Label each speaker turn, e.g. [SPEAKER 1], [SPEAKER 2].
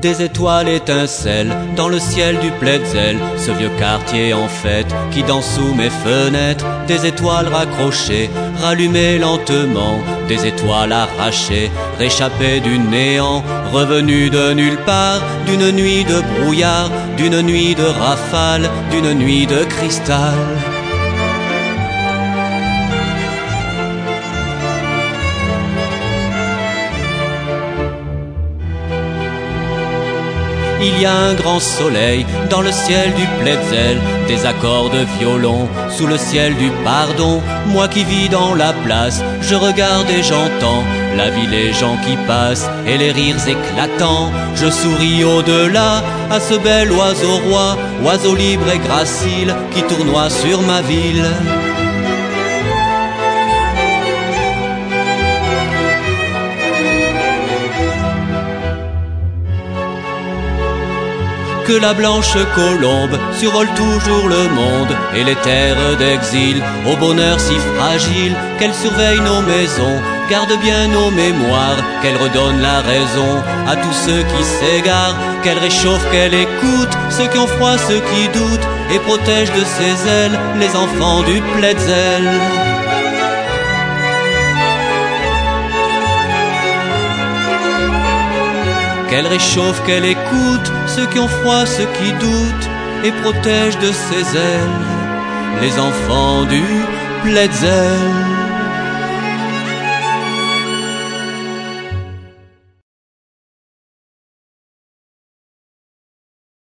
[SPEAKER 1] Des étoiles étincellent dans le ciel du Pletzel, ce vieux quartier en fête qui danse sous mes fenêtres. Des étoiles raccrochées, rallumées lentement, des étoiles arrachées, réchappées du néant, revenues de nulle part, d'une nuit de brouillard, d'une nuit de rafale, d'une nuit de cristal. Il y a un grand soleil dans le ciel du Pletzel, des accords de violon sous le ciel du pardon. Moi qui vis dans la place, je regarde et j'entends la vie, les gens qui passent et les rires éclatants. Je souris au-delà à ce bel oiseau roi, oiseau libre et gracile qui tournoie sur ma ville. Que la blanche colombe survole toujours le monde et les terres d'exil, au bonheur si fragile, qu'elle surveille nos maisons, garde bien nos mémoires, qu'elle redonne la raison à tous ceux qui s'égarent, qu'elle réchauffe, qu'elle écoute ceux qui ont froid, ceux qui doutent, et protège de ses ailes les enfants du Pletzel. Qu'elle réchauffe, qu'elle écoute ceux qui ont froid, ceux qui doutent, et protège de ses ailes les enfants du Pletzel.